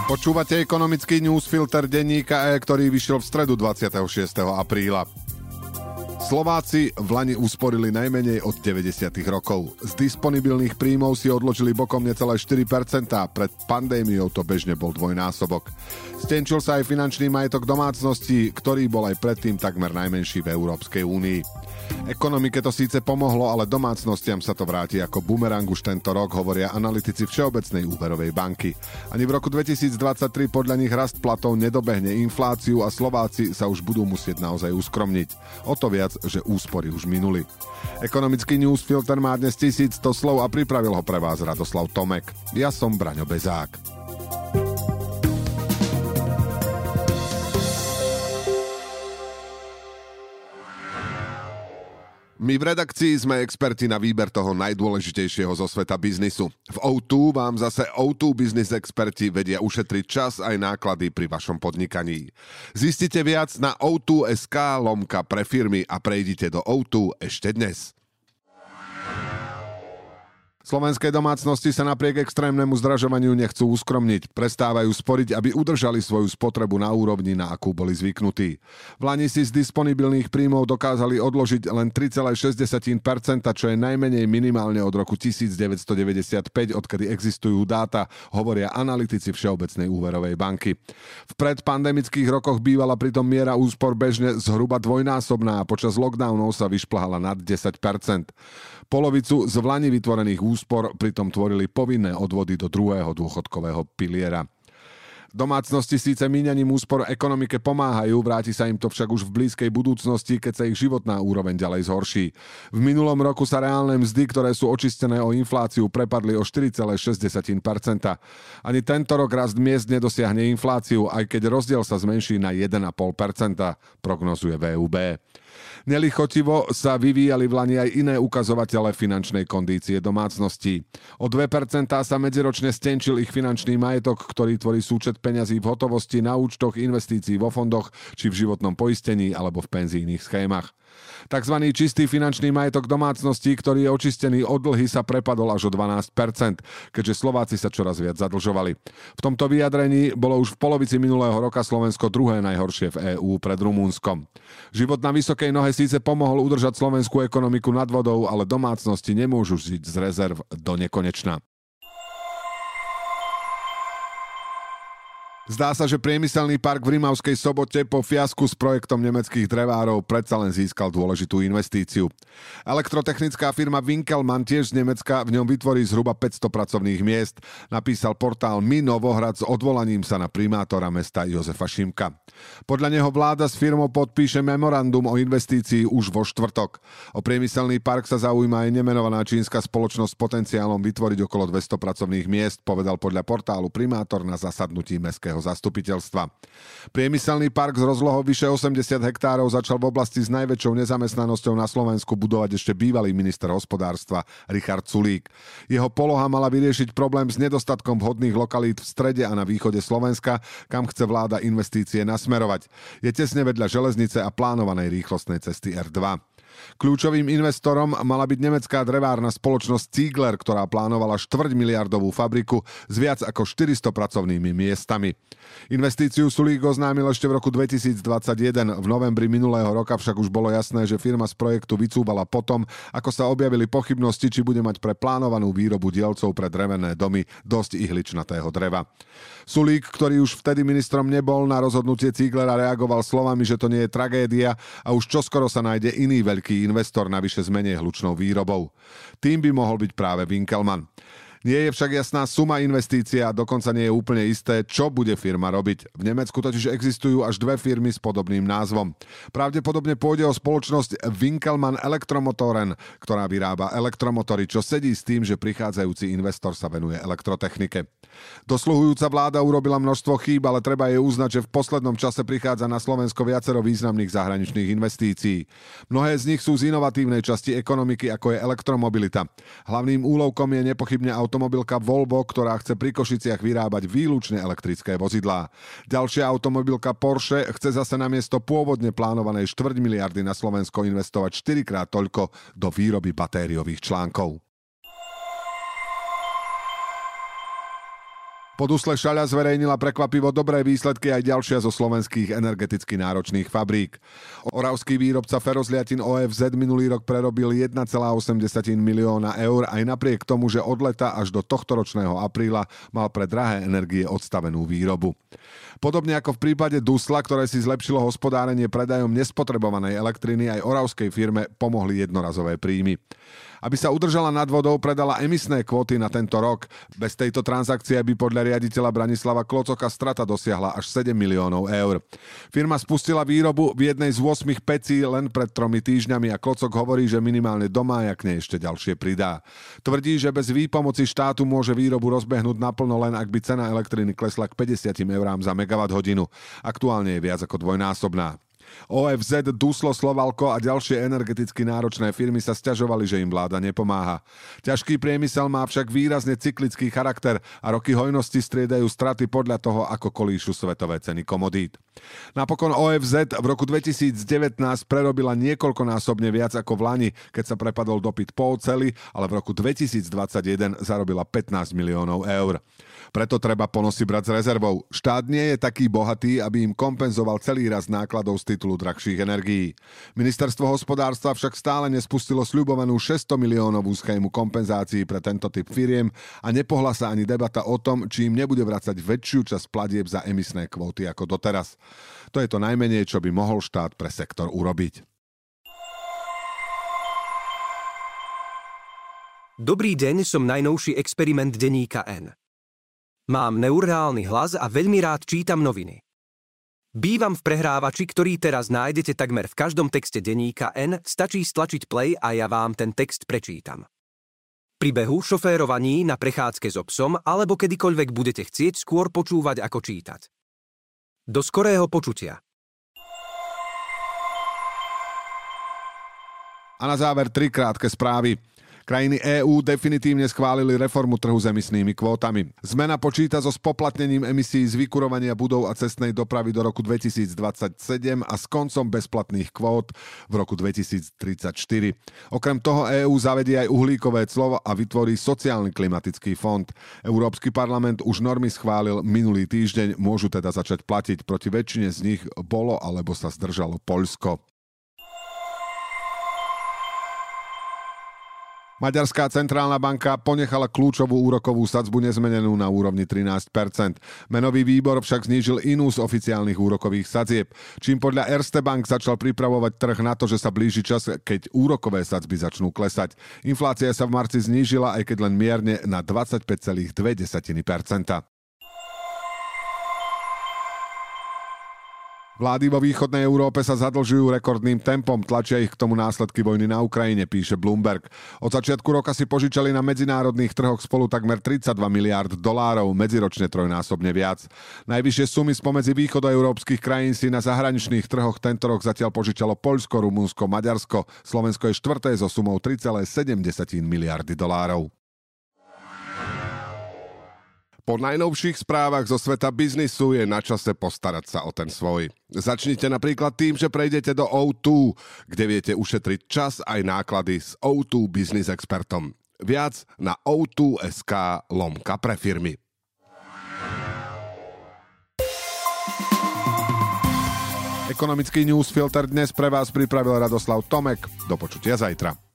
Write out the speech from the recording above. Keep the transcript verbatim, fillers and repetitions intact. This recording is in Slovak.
Počúvate ekonomický newsfilter denníka E, ktorý vyšiel v stredu dvadsiateho šiesteho apríla. Slováci v lani usporili najmenej od deväťdesiatych rokov. Z disponibilných príjmov si odložili bokom necelé štyri percentá, pred pandémiou to bežne bol dvojnásobok. Stenčil sa aj finančný majetok domácností, ktorý bol aj predtým takmer najmenší v Európskej únii. Ekonomike to síce pomohlo, ale domácnostiam sa to vráti ako bumerang už tento rok, hovoria analytici Všeobecnej úverovej banky. Ani v roku dvetisícdvadsaťtri podľa nich rast platov nedobehne infláciu a Slováci sa už budú musieť naozaj uskromniť. O to viac, že úspory už minuli. Ekonomický newsfilter má dnes tisícsto slov a pripravil ho pre vás Radoslav Tomek. Ja som Braňo Bezák. My v redakcii sme experti na výber toho najdôležitejšieho zo sveta biznisu. V ó dva vám zase ó dva Business experti vedia ušetriť čas aj náklady pri vašom podnikaní. Zistite viac na ó dva bodka es ká lomka pre firmy a prejdite do ó dva ešte dnes. Slovenské domácnosti sa napriek extrémnemu zdražovaniu nechcú uskromniť. Prestávajú sporiť, aby udržali svoju spotrebu na úrovni, na akú boli zvyknutí. V lani si z disponibilných príjmov dokázali odložiť len tri celé šesť percenta, čo je najmenej minimálne od roku devätnásťstodeväťdesiatpäť, odkedy existujú dáta, hovoria analytici Všeobecnej úverovej banky. V predpandemických rokoch bývala pritom miera úspor bežne zhruba dvojnásobná a počas lockdownov sa vyšplhala nad desať percent. Polovicu z vlani vytvorených úspor pritom tvorili povinné odvody do druhého dôchodkového piliera. Domácnosti síce míňaním úspor ekonomike pomáhajú, vráti sa im to však už v blízkej budúcnosti, keď sa ich životná úroveň ďalej zhorší. V minulom roku sa reálne mzdy, ktoré sú očistené o infláciu, prepadli o štyri celé šesť percenta. Ani tento rok rast miest nedosiahne infláciu, aj keď rozdiel sa zmenší na jeden celá päť percenta, prognozuje vé ú bé. Nelichotivo sa vyvíjali v lani aj iné ukazovatele finančnej kondície domácností. O dve percentá sa medziročne stenčil ich finančný majetok, ktorý tvorí súčet peňazí v hotovosti na účtoch, investícií vo fondoch či v životnom poistení alebo v penzijných schémach. Takzvaný čistý finančný majetok domácností, ktorý je očistený od dlhy, sa prepadol až o dvanásť percent, keďže Slováci sa čoraz viac zadlžovali. V tomto vyjadrení bolo už v polovici minulého roka Slovensko druhé najhoršie v EÚ pred Rumunskom. Život na vysokej nohe síce pomohol udržať slovenskú ekonomiku nad vodou, ale domácnosti nemôžu žiť z rezerv do nekonečna. Zdá sa, že priemyselný park v Rimavskej Sobote po fiasku s projektom nemeckých drevárov predsa len získal dôležitú investíciu. Elektrotechnická firma Winkelmann, tiež z Nemecka, v ňom vytvorí zhruba päťsto pracovných miest, napísal portál My Novohrad s odvolaním sa na primátora mesta Jozefa Šimka. Podľa neho vláda s firmou podpíše memorandum o investícii už vo štvrtok. O priemyselný park sa zaujíma aj nemenovaná čínska spoločnosť s potenciálom vytvoriť okolo dvesto pracovných miest, povedal podľa portálu primátor na zasadnutí mestského zastupiteľstva. Priemyselný park s rozlohou vyše osemdesiat hektárov začal v oblasti s najväčšou nezamestnanosťou na Slovensku budovať ešte bývalý minister hospodárstva Richard Sulík. Jeho poloha mala vyriešiť problém s nedostatkom vhodných lokalít v strede a na východe Slovenska, kam chce vláda investície nasmerovať. Je tesne vedľa železnice a plánovanej rýchlostnej cesty er dva. Kľúčovým investorom mala byť nemecká drevárna spoločnosť Ziegler, ktorá plánovala štvrťmiliardovú fabriku s viac ako štyristo pracovnými miestami. Investíciu Sulík oznámil ešte v roku dvetisícdvadsaťjeden. V novembri minulého roka však už bolo jasné, že firma z projektu vycúvala potom, ako sa objavili pochybnosti, či bude mať pre plánovanú výrobu dielcov pre drevené domy dosť ihličnatého dreva. Sulík, ktorý už vtedy ministrom nebol, na rozhodnutie Zieglera reagoval slovami, že to nie je tragédia a už čoskoro sa nájde iný veľký investor navyše s menej hlučnou výrobou. Tým by mohol byť práve Winkelmann. Nie je však jasná suma investície a dokonca nie je úplne isté, čo bude firma robiť. V Nemecku totiž existujú až dve firmy s podobným názvom. Pravdepodobne pôjde o spoločnosť Winkelmann Elektromotoren, ktorá vyrába elektromotory, čo sedí s tým, že prichádzajúci investor sa venuje elektrotechnike. Dosluhujúca vláda urobila množstvo chýb, ale treba jej uznať, že v poslednom čase prichádza na Slovensko viacero významných zahraničných investícií. Mnohé z nich sú z inovatívnej časti ekonomiky, ako je elektromobilita. Hlavným úlovkom je nepochybne automobilka Volvo, ktorá chce pri Košiciach vyrábať výlučne elektrické vozidlá. Ďalšia automobilka Porsche chce zase namiesto pôvodne plánovanej štvrť miliardy na Slovensko investovať štyrikrát toľko do výroby batériových článkov. Po dusle šaľa zverejnila prekvapivo dobré výsledky aj ďalšia zo slovenských energeticky náročných fabrík. Oravský výrobca ferozliatin ó ef zet minulý rok prerobil jeden celá osem milióna eur aj napriek tomu, že od leta až do tohtoročného apríla mal pre drahé energie odstavenú výrobu. Podobne ako v prípade Dusla, ktoré si zlepšilo hospodárenie predajom nespotrebovanej elektriny, aj oravskej firme pomohli jednorazové príjmy. Aby sa udržala nad vodou, predala emisné kvóty na tento rok. Bez tejto transakcie by podľa riaditeľa Branislava Klocoka strata dosiahla až sedem miliónov eur. Firma spustila výrobu v jednej z ôsmich pecí len pred tromi týždňami a Klocok hovorí, že minimálne do mája k nej ešte ďalšie pridá. Tvrdí, že bez výpomoci štátu môže výrobu rozbehnúť naplno len ak by cena elektriny klesla k päťdesiatim eurám za megawatt hodinu. Aktuálne je viac ako dvojnásobná. ó ef zet, Duslo, Slovalko a ďalšie energeticky náročné firmy sa sťažovali, že im vláda nepomáha. Ťažký priemysel má však výrazne cyklický charakter a roky hojnosti striedajú straty podľa toho, ako kolíšu svetové ceny komodít. Napokon ó ef zet v roku dvetisícdevätnásť prerobila niekoľkonásobne viac ako v lani, keď sa prepadol dopyt po oceli, ale v roku dvetisícdvadsaťjeden zarobila pätnásť miliónov eur. Preto treba ponosy brať s rezervou. Štát nie je taký bohatý, aby im kompenzoval celý rast nákladov z titulu drahších energií. Ministerstvo hospodárstva však stále nespustilo sľubovanú šesťsto miliónovú schému kompenzácií pre tento typ firiem a nepohla sa ani debata o tom, či im nebude vracať väčšiu časť platieb za emisné kvóty ako doteraz. To je to najmenej, čo by mohol štát pre sektor urobiť. Dobrý deň, som najnovší experiment denníka N. Mám neurálny hlas a veľmi rád čítam noviny. Bývam v prehrávači, ktorý teraz nájdete takmer v každom texte denníka N, stačí stlačiť play a ja vám ten text prečítam. Pri behu, šoférovaní, na prechádzke so psom alebo kedykoľvek budete chcieť skôr počúvať ako čítať. Do skorého počutia. A na záver tri krátke správy. Krajiny EÚ definitívne schválili reformu trhu s emisnými kvótami. Zmena počíta so spoplatnením emisí z vykurovania budov a cestnej dopravy do roku dvetisícdvadsaťsedem a s koncom bezplatných kvót v roku dvetisíctridsaťštyri. Okrem toho EÚ zavedie aj uhlíkové clo a vytvorí sociálny klimatický fond. Európsky parlament už normy schválil minulý týždeň, môžu teda začať platiť. Proti väčšine z nich bolo alebo sa zdržalo Poľsko. Maďarská centrálna banka ponechala kľúčovú úrokovú sadzbu nezmenenú na úrovni trinásť percent. Menový výbor však znížil inú z oficiálnych úrokových sadzieb, čím podľa Erste Bank začal pripravovať trh na to, že sa blíži čas, keď úrokové sadzby začnú klesať. Inflácia sa v marci znížila, aj keď len mierne, na dvadsaťpäť celá dva percenta. Vlády vo východnej Európe sa zadlžujú rekordným tempom, tlačia ich k tomu následky vojny na Ukrajine, píše Bloomberg. Od začiatku roka si požičali na medzinárodných trhoch spolu takmer tridsaťdva miliárd dolárov, medziročne trojnásobne viac. Najvyššie sumy spomedzi východoeurópskych krajín si na zahraničných trhoch tento rok zatiaľ požičalo Poľsko, Rumunsko, Maďarsko. Slovensko je štvrté so sumou tri celé sedem miliardy dolárov. Po najnovších správach zo sveta biznisu je na čase postarať sa o ten svoj. Začnite napríklad tým, že prejdete do ó dva, kde viete ušetriť čas aj náklady s ó dva Business Expertom. Viac na ó dva bodka es ká lomka pre firmy. Ekonomický newsfilter dnes pre vás pripravil Radoslav Tomek. Do počutia zajtra.